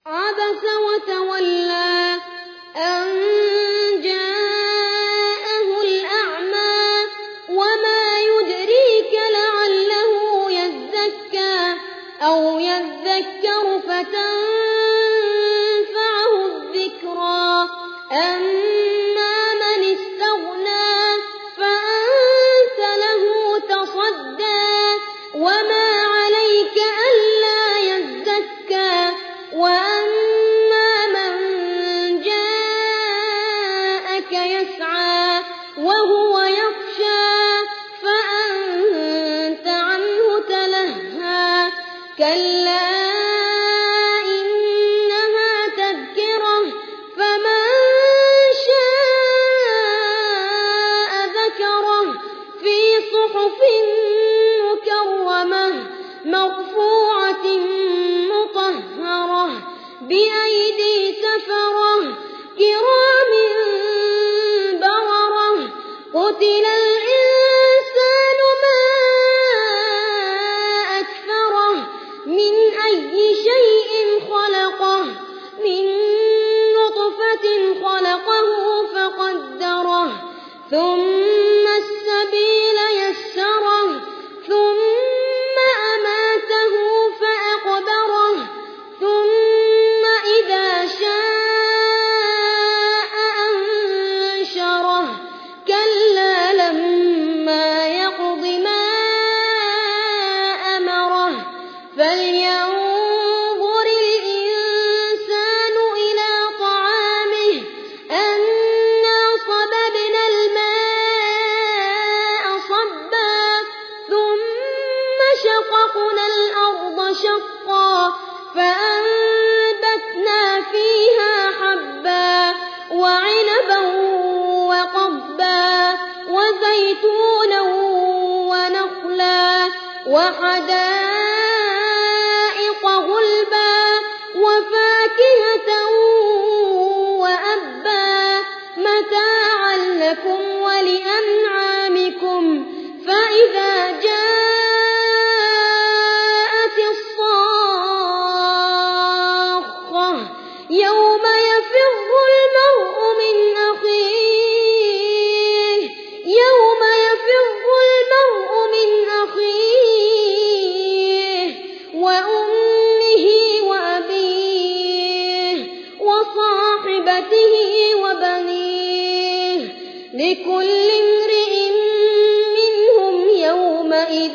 عبس وتولى أن جاءه الأعمى وما يدريك لعله يزكى أو يذكر فتنفعه الذكرى أما من استغنى فأنت له تصدى وما عليك ألا يزكى وأما من جاءك يسعى وهو يخشى فأنت عنه تلهى كلا إنها تذكرة فمن شاء ذكره في صحف مكرمة مرفوعة مطهرة بأيدي سفرة كرام بررة قتل الإنسان ما أكفره من أي شيء خلقه من نطفة خلقه فقدره ثم السبيل يسره ثم أماته فأقبره ثم إذا شاء أنشره كلا لما يقض ما أمره فلينظر الإنسان إلى طعامه أنا صببنا الماء صبا ثم شققنا الأرض شقا فأنبتنا فيها حبا وعنبا وقضبا وزيتونا ونخلا وحدائق غلبا وفاكهة وأبا متاعا لكم ولأنعامكم فإذا جاءت الصاخة يوم يفر المرء من أخيه وأمه وأبيه وصاحبته وبنيه لكل امرئ منهم يومئذ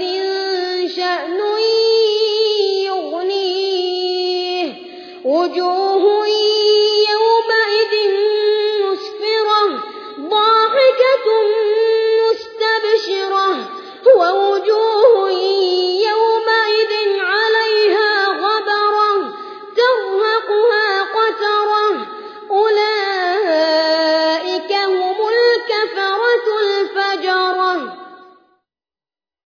شأن يغنيه وجوه